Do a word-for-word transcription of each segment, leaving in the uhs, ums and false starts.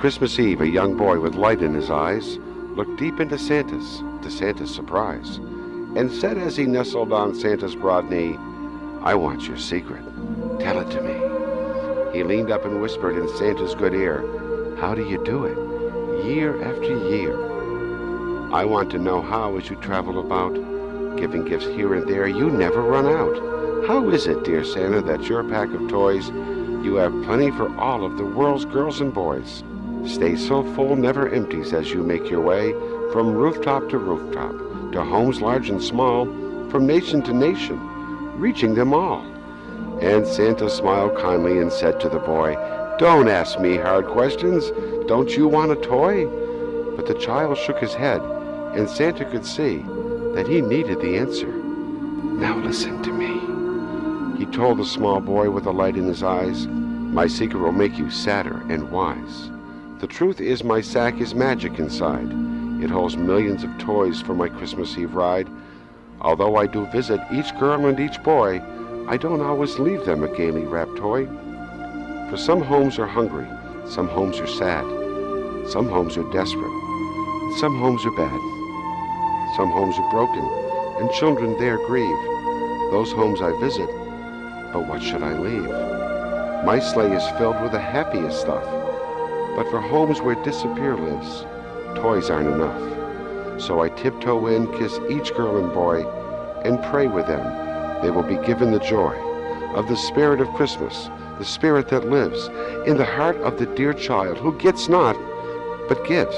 Christmas Eve, a young boy with light in his eyes looked deep into Santa's, to Santa's surprise, and said as he nestled on Santa's broad knee, "I want your secret. Tell it to me." He leaned up and whispered in Santa's good ear, "How do you do it, year after year?" "I want to know how, as you travel about, giving gifts here and there, you never run out. How is it, dear Santa, that your pack of toys, you have plenty for all of the world's girls and boys? Stay so full, never empties as you make your way from rooftop to rooftop, to homes large and small, from nation to nation, reaching them all." And Santa smiled kindly and said to the boy, "Don't ask me hard questions. Don't you want a toy?" But the child shook his head, and Santa could see that he needed the answer. "Now listen to me," he told the small boy with a light in his eyes. "My secret will make you sadder and wise. The truth is my sack is magic inside. It holds millions of toys for my Christmas Eve ride. Although I do visit each girl and each boy, I don't always leave them a gaily wrapped toy. For some homes are hungry, some homes are sad, some homes are desperate, and some homes are bad. Some homes are broken, and children there grieve. Those homes I visit, but what should I leave? My sleigh is filled with the happiest stuff, but for homes where disappear lives, toys aren't enough. So I tiptoe in, kiss each girl and boy, and pray with them they will be given the joy of the spirit of Christmas, the spirit that lives in the heart of the dear child who gets not, but gives.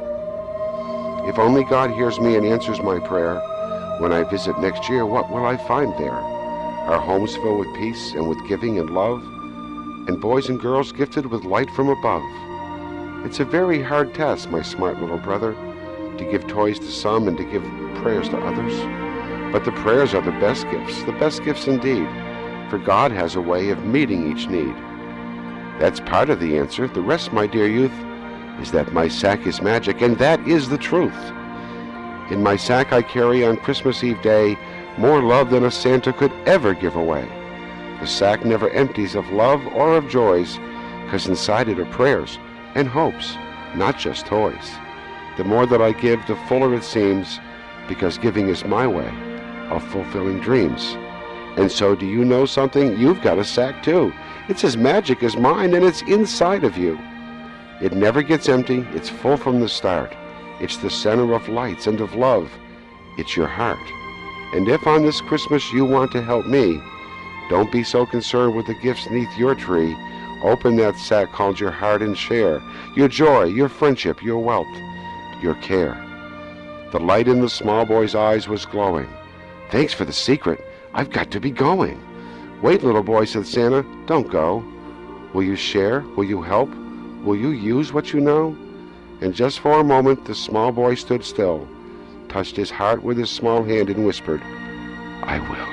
If only God hears me and answers my prayer, when I visit next year, what will I find there? Are homes filled with peace and with giving and love, and boys and girls gifted with light from above? It's a very hard task, my smart little brother, to give toys to some and to give prayers to others. But the prayers are the best gifts, the best gifts indeed, for God has a way of meeting each need. That's part of the answer. The rest, my dear youth, is that my sack is magic, and that is the truth. In my sack I carry on Christmas Eve day more love than a Santa could ever give away. The sack never empties of love or of joys, 'cause inside it are prayers and hopes, not just toys. The more that I give, the fuller it seems, because giving is my way of fulfilling dreams. And so, do you know something? You've got a sack too. It's as magic as mine, and it's inside of you. It never gets empty. It's full from the start. It's the center of lights and of love. It's your heart. And if on this Christmas you want to help me, don't be so concerned with the gifts neath your tree. Open that sack called your heart and share your joy, your friendship, your wealth, your care. The light in the small boy's eyes was glowing. "Thanks for the secret. I've got to be going." "Wait, little boy," said Santa. "Don't go. Will you share? Will you help? Will you use what you know?" And just for a moment the small boy stood still, touched his heart with his small hand, and whispered, "I will."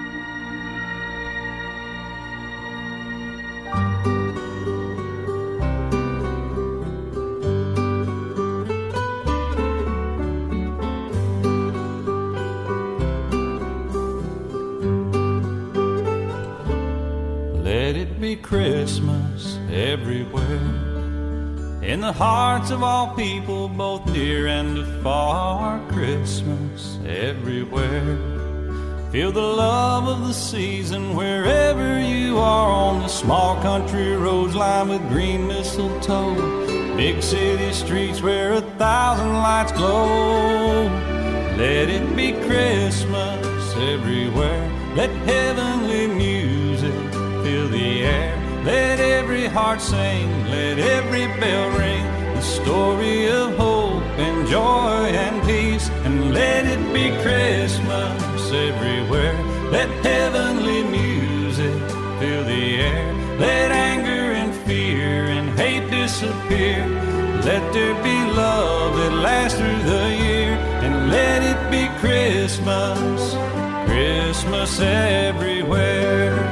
Let it be Christmas everywhere, in the hearts of all people, both near and afar. Christmas everywhere. Feel the love of the season wherever you are, on the small country roads lined with green mistletoe, big city streets where a thousand lights glow. Let it be Christmas everywhere. Let heavenly music fill the air. Let every heart sing, let every bell ring, the story of hope and joy and peace. And let it be Christmas everywhere. Let heavenly music fill the air. Let anger and fear and hate disappear. Let there be love that lasts through the year. And let it be Christmas, Christmas everywhere.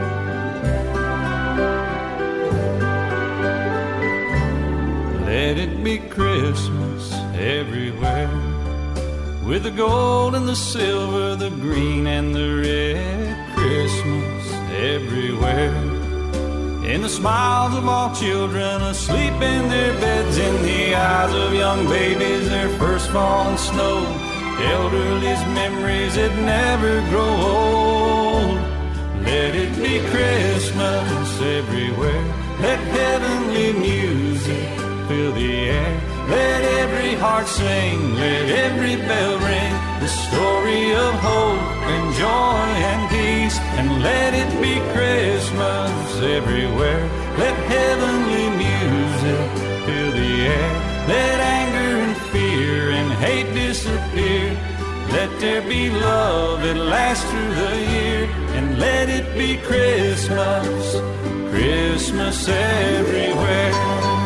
Let it be Christmas everywhere. With the gold and the silver, the green and the red. Christmas everywhere. in the smiles of all children asleep in their beds, in the eyes of young babies, their first falling snow, elderly's memories that never grow old. Let it be Christmas everywhere. Let heavenly music fill the air. Let every heart sing, let every bell ring, the story of hope and joy and peace. And let it be Christmas everywhere. Let heavenly music fill the air. Let anger and fear and hate disappear. Let there be love that lasts through the year. And let it be Christmas, Christmas everywhere.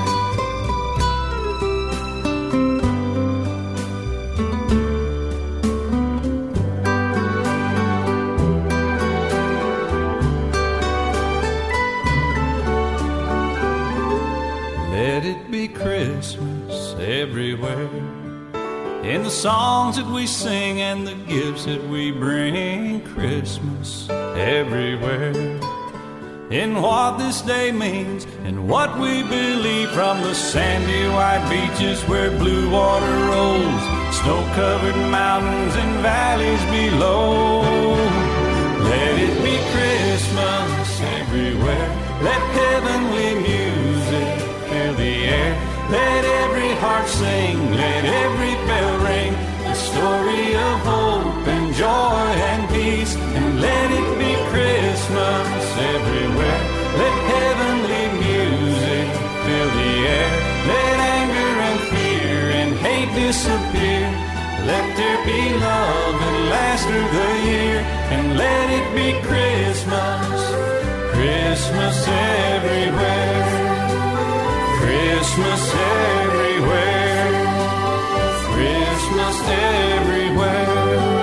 Let it be Christmas everywhere. In the songs that we sing and the gifts that we bring, Christmas everywhere. In what this day means and what we believe, from the sandy white beaches where blue water rolls, snow-covered mountains and valleys below. Let it be Christmas everywhere. Let heavenly music fill the air. Let every heart sing, let every bell ring, the story of hope and joy and peace. And let it be Christmas everywhere. Let heavenly music fill the air. Let anger and fear and hate disappear. Let there be love that lasts through the year. And let it be Christmas, Christmas everywhere. Christmas everywhere, Christmas everywhere.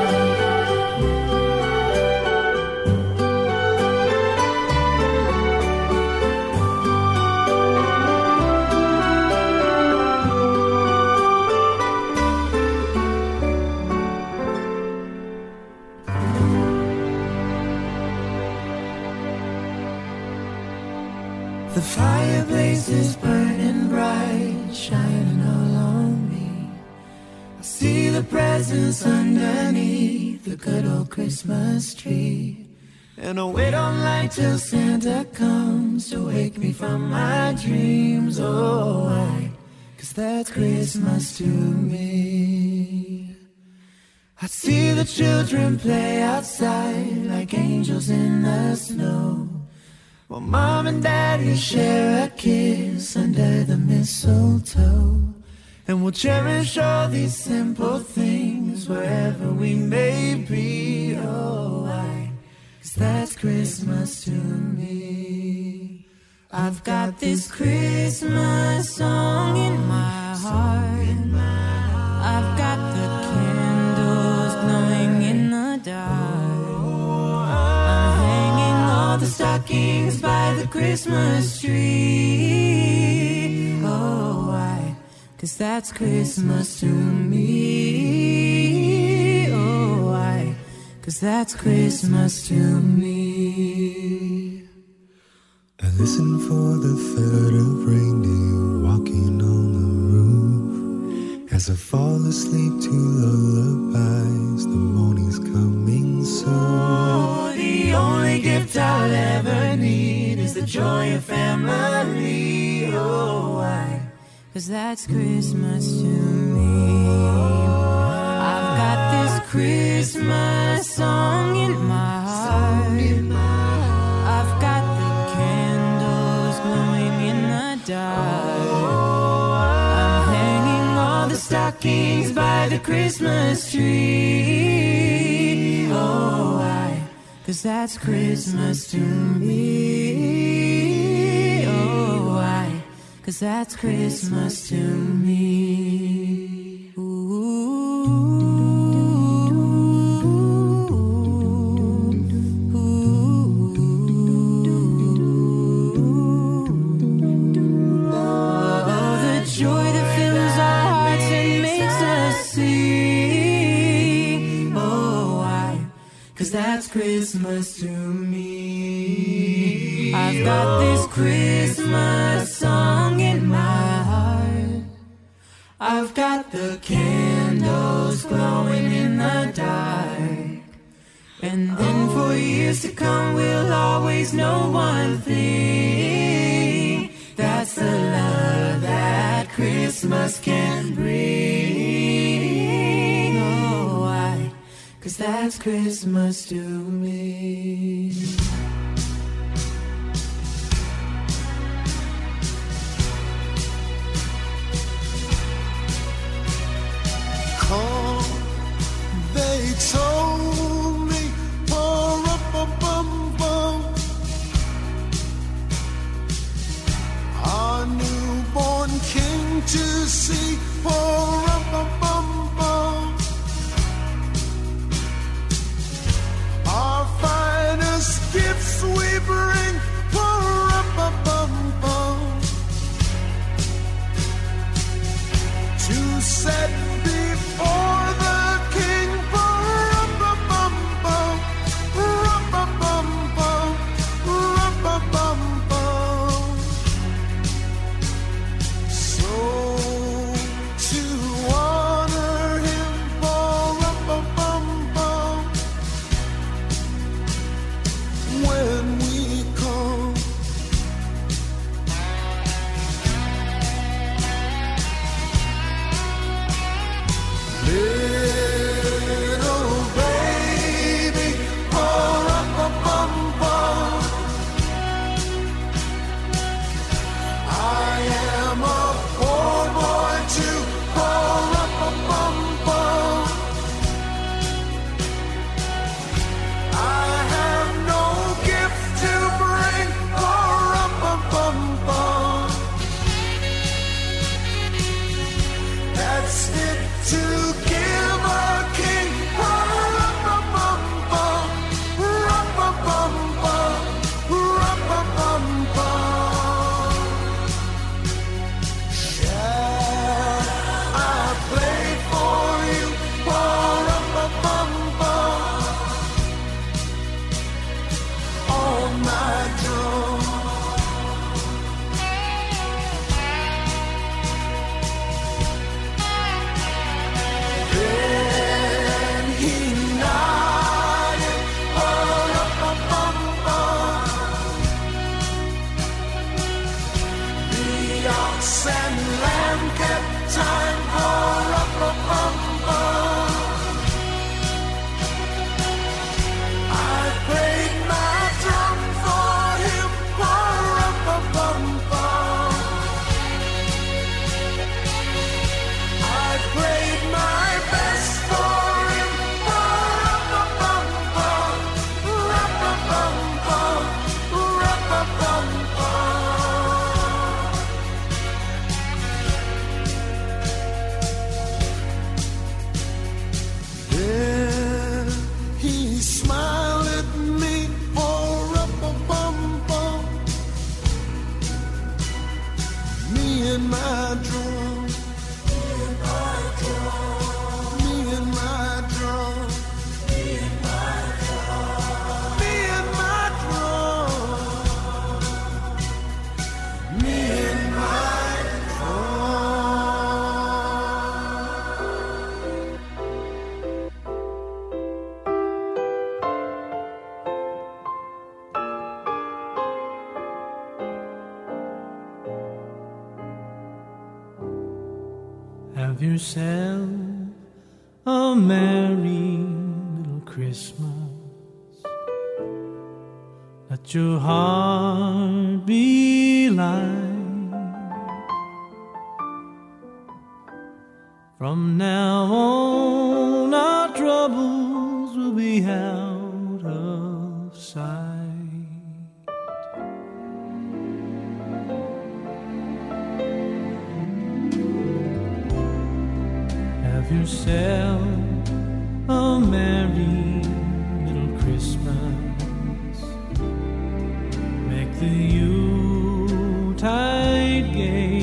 The fireplace is burning bright, shining all on me. I see the presents underneath the good old Christmas tree. And I wait all night till Santa comes to wake me from my dreams. Oh, why? 'Cause that's Christmas to me. I see the children play outside like angels in the snow, while Mom and Daddy share a kiss under the mistletoe. And we'll cherish all these simple things wherever we may be. Oh, why? 'Cause that's Christmas to me. I've got this Christmas song in my heart. I've got the candles glowing in the dark. I'm hanging all the stockings by the Christmas tree. Oh, why? 'Cause that's Christmas to me. Oh, why? 'Cause that's Christmas to me. I listen for the third of reindeer walking on the roof. As I fall asleep to lullabies, the morning's coming soon. Oh, the only gift I'll ever need is the joy of family. Oh, why? 'Cause that's Christmas to me. I've got this Christmas song in my heart. I've got the candles glowing in the dark. I'm hanging all the stockings by the Christmas tree. Oh, why? 'Cause that's Christmas to me. Oh, why? 'Cause that's Christmas to me. Ooh. That's Christmas to me. I've got this Christmas song in my heart. I've got the candles glowing in the dark. And then for years to come we'll always know one thing. That's the love that Christmas can bring. Oh, why? 'Cause that's Christmas to me. Come, they told me, pa-ra-pa-bum-bum, our newborn king to see, pa-ra-pa-bum-bum, our finest gifts we bring, pa-ra-pa-bum-bum, to set before the king, rum-ba-bum-bum, rum-ba-bum-bum, rum-ba-bum-bum. So to honor him, rum-ba-bum-bum, when we come. Little baby, pa-ra-pa-bum-bum, I am a poor boy too, pa-ra-pa-bum-bum, I have no gift to bring, pa-ra-pa-bum-bum, that's it to give a king, rum-ba-bum-bum, rum-ba-bum-bum, rum-ba-bum-bum. Shall I play for you, rum-ba-bum-bum, on my drum? Then he nodded, pa-ra-pa-bum-bum, the ox and lamb kept time, pa-ra-pa-bum-bum, I played my drum for him, pa-ra-pa-bum-bum, I played my best for him, ra-pa-bum-bum, ra-pa-bum-bum, ra-pa-bum-bum. Then he smiled at me, oh, ra-pa-bum-bum, me and my drum. Me and my drum, me and my drum, me and my drum, me and my Have yourself a merry little Christmas. Let your heart be light. From now on our troubles will be out of sight. Have yourself a merry little Christmas. Make the Yuletide gay.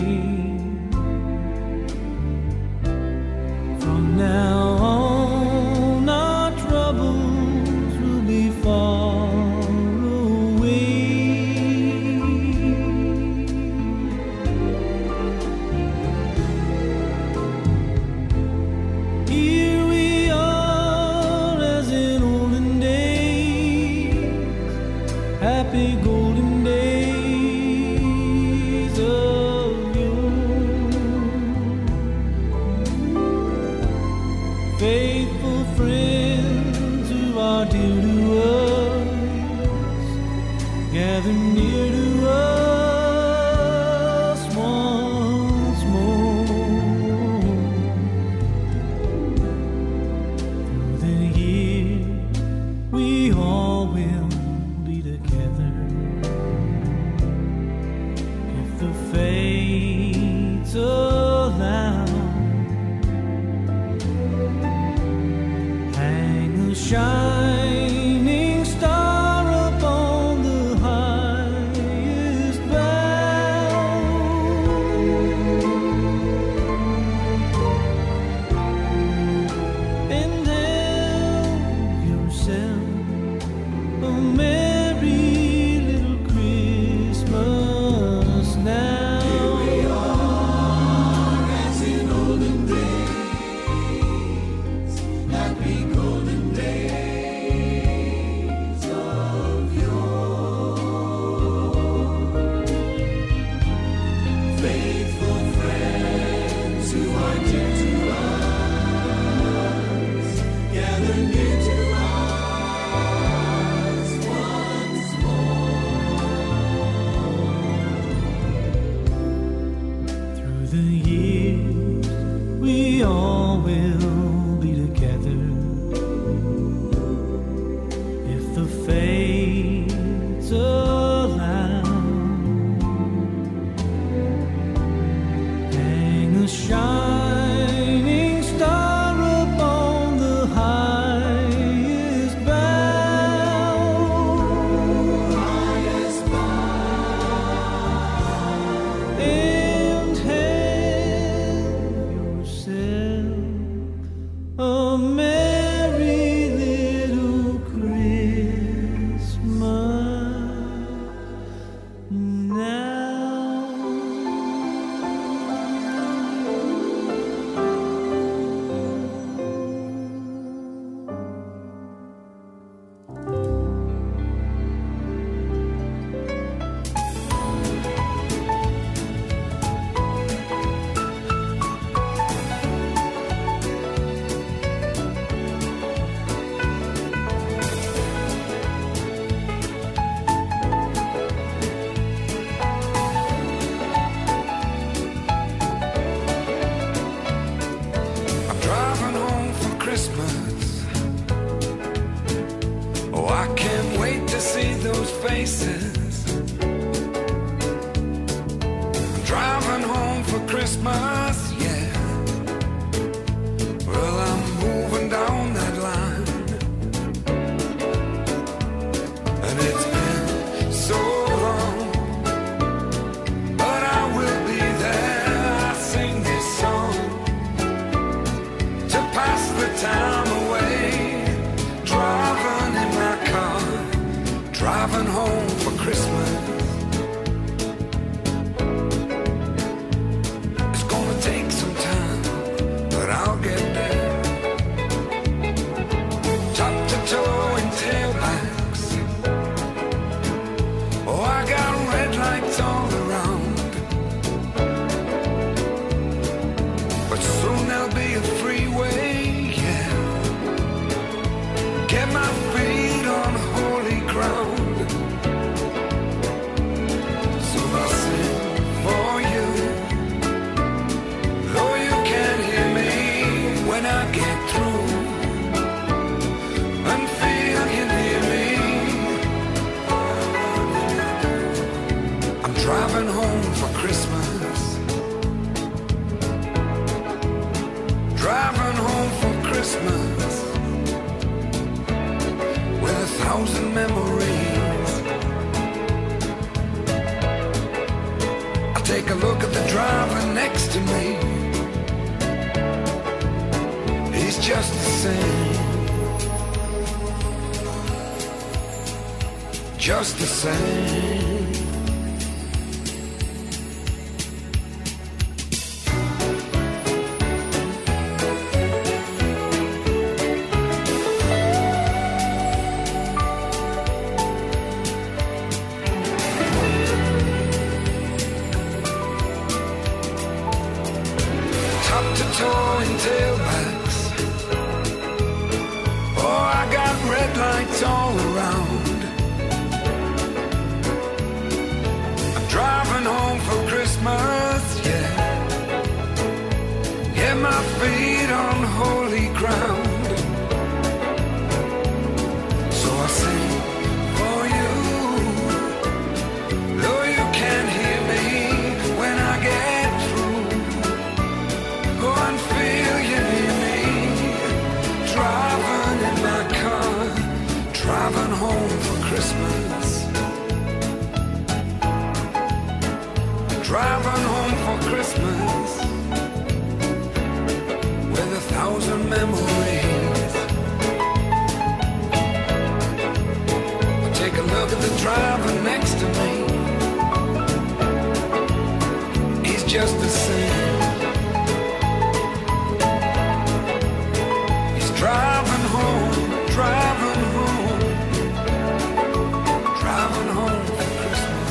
From now on our troubles will be far away. happy golden days of yore. Faithful friends who are dear to us, gather near to us once more. Through the years we all will be together, if the fates allow. Hang a shining star upon the highest bough, and help yourself a merry little Christmas now. Here we are, as in olden days, happy golden days of yore. Faithful friends who are dear to us, gather near to us once more. Through the years we all will be together, if the fates allow. Hang a shining star upon the highest bough, highest bough, and have yourself a merry little Christmas now. I'm driving home for Christmas. Oh, I can't wait to see those faces. I'm driving home for Christmas, yeah. Well, I'm moving down that line, and it's been so long, but I will be there. I sing this song to pass the time away, driving in my car, driving home for Christmas. It's gonna take some time, but I'll get there. Top to toe in tailbacks. Oh, I got red lights all around, but soon there'll be a freeway, yeah. Get my feet on holy ground. So I sing for you, though you can't hear me when I get through, and feel you near me. I'm driving home for Christmas, driving home for Christmas, with a thousand memories. I take a look at the driver next to me. He's just the same, just the same. driving home for Christmas. Driving home for Christmas with a thousand memories. Take a look at the driver next to me. He's just the same. He's driving home, driving home, driving home for Christmas.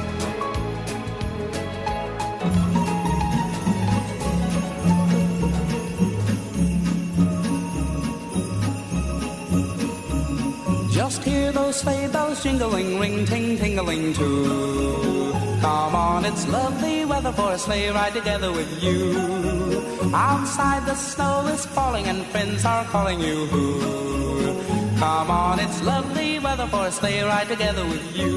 Just hear those sleigh bells jingling, ring, ting, tingling too. Come on, it's lovely weather for a sleigh ride together with you. Outside the snow is falling and friends are calling you. Come on, it's lovely weather for a sleigh ride together with you.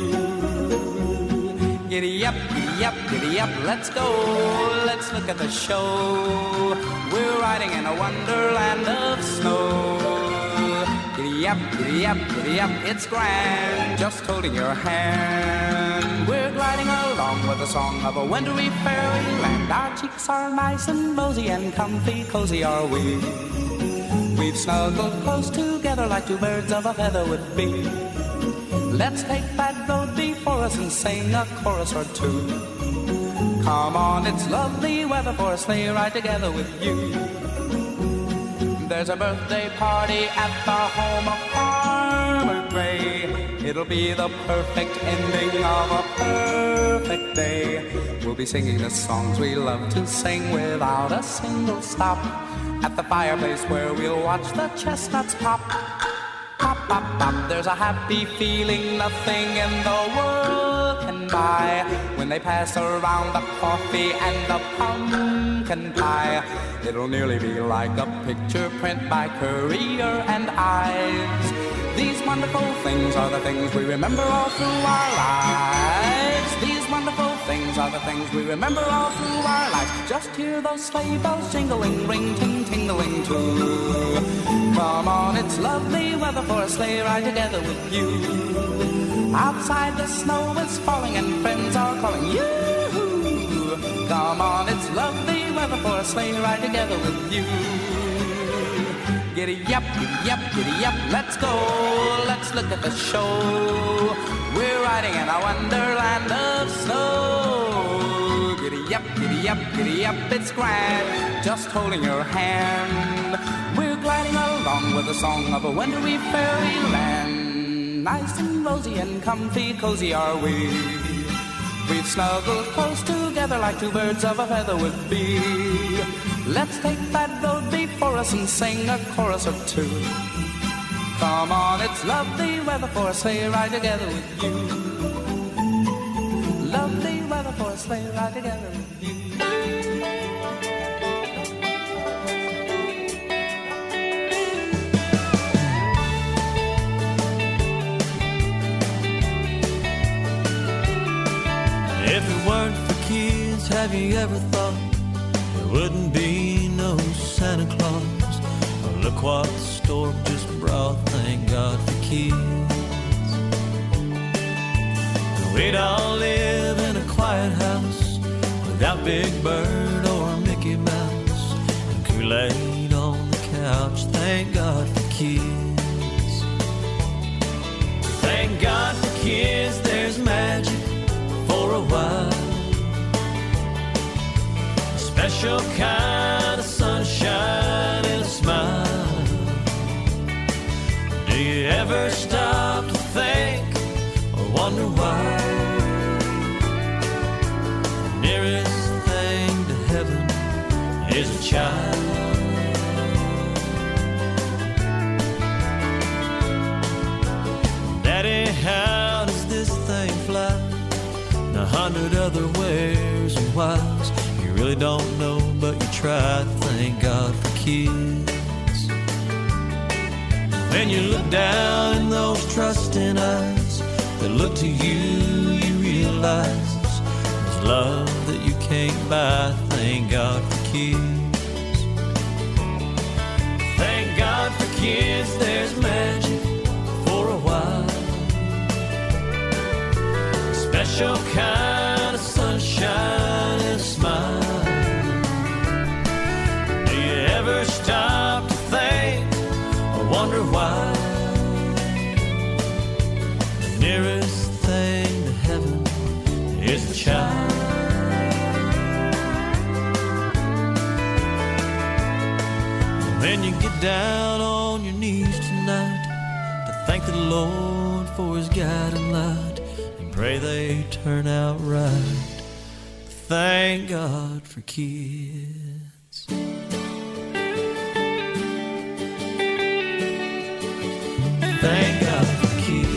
Giddy up, giddy up, giddy up, let's go. Let's look at the show. We're riding in a wonderland of snow. Giddy up, giddy up, giddy up, it's grand, just holding your hand. We're gliding along with the song of a wintry fairyland. Our cheeks are nice and rosy and comfy, cozy are we. We've snuggled close together like two birds of a feather would be. Let's take that road before us and sing a chorus or two. Come on, it's lovely weather for a sleigh ride together with you. There's a birthday party at the home of Farmer Gray. It'll be the perfect ending of a perfect day. We'll be singing the songs we love to sing without a single stop. At the fireplace where we'll watch the chestnuts pop. Pop, pop, pop. There's a happy feeling nothing in the world can buy when they pass around the coffee and the pumpkin pie. It'll nearly be like a picture print by Currier and Ives. These wonderful things are the things we remember all through our lives. These wonderful things are the things we remember all through our lives. Just hear those sleigh bells jingling, ring, ting, tingling too. Come on, it's lovely weather for a sleigh ride together with you. Outside the snow is falling and friends are calling you. Come on, it's lovely weather for a sleigh ride together with you. Giddy up, giddy up, giddy up, let's go. Let's look at the show. We're riding in a wonderland of snow. Giddy up, giddy up, giddy up, it's grand, just holding your hand. We're gliding along with the song of a wintry fairyland. Nice and rosy and comfy, cozy are we. We've snuggled close together like two birds of a feather would be. Let's take that road before us and sing a chorus or two. Come on, it's lovely weather for a sleigh ride together with you. Lovely weather for a sleigh ride together with you. If it weren't for kids, have you ever thought there wouldn't be no Santa Claus? Oh, look what the storm just brought, thank God for kids. We'd all live in a quiet house without Big Bird or Mickey Mouse and Kool-Aid on the couch, thank God for kids. Thank God for kids, there's magic for a while. A special kind of sunshine and a smile. Do you ever stop to think or wonder why? The nearest thing to heaven is a child. Daddy, how does this thing fly? A hundred other ways and whys. You really don't know, but you try. Thank God for kids. When you look down in those trusting eyes that look to you, you realize there's love that you can't buy. Thank God for kids. Thank God for kids, there's magic for a while. special kind of sunshine and smile. Do you ever stop to think or wonder why? The nearest thing to heaven is a child. When you get down on your knees tonight to thank the Lord for his guiding light and pray they turn out right. Thank God for kids. Thank God for kids.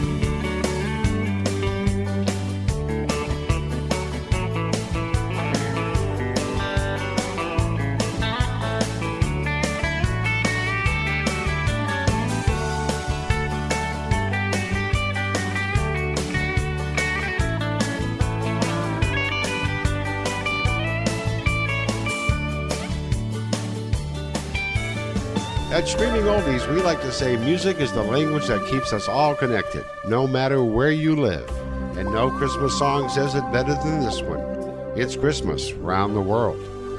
At Streaming Oldies, we like to say music is the language that keeps us all connected, no matter where you live. And no Christmas song says it better than this one. It's Christmas round the world.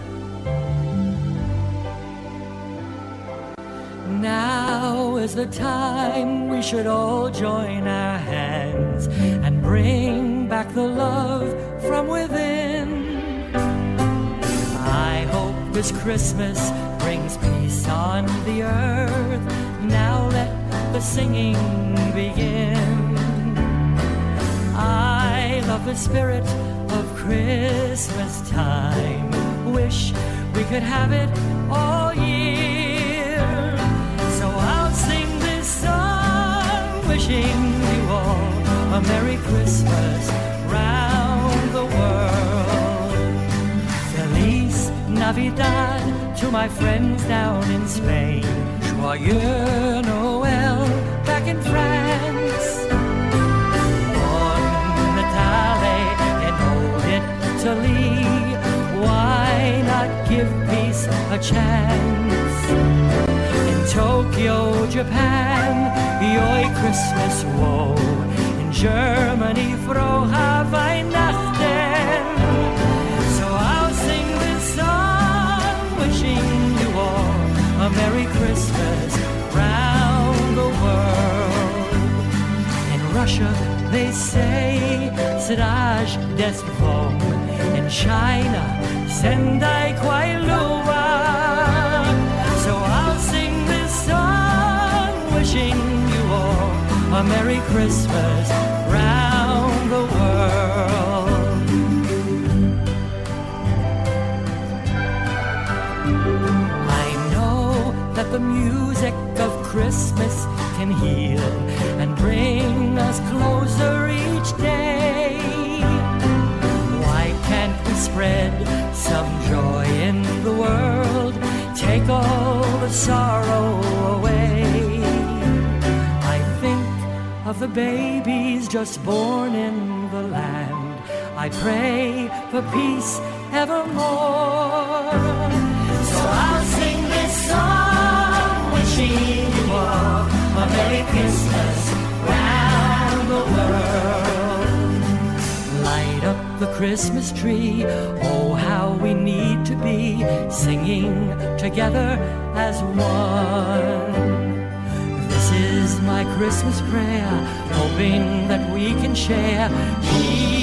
Now is the time we should all join our hands and bring back the love from within. I hope this Christmas brings peace on the earth. Now let the singing begin. I love the spirit of Christmas time. Wish we could have it all year. So I'll sing this song, wishing you all a Merry Christmas round the world. Feliz Navidad to my friends down in Spain. Joyeux Noël back in France. Buon Natale in old Italy. Why not give peace a chance? In Tokyo, Japan, Joy Christmas woe. In Germany, Frohe Weihnachten. So I'll sing this song, wishing you all a Merry Christmas round the world. In Russia, they say, Siraj Destvon. In China, Sendai Kwai Lua. So I'll sing this song, wishing you all a Merry Christmas round the world. I know that the music of Christmas can heal and bring us closer each day. Why can't we spread some joy in the world, take all the sorrow away? I think of the babies just born in the land. I pray for peace evermore. So I'll sing this song, wishing you all a Merry Christmas round the world. Light up the Christmas tree, oh how we need to be singing together as one. This is my Christmas prayer, hoping that we can share peace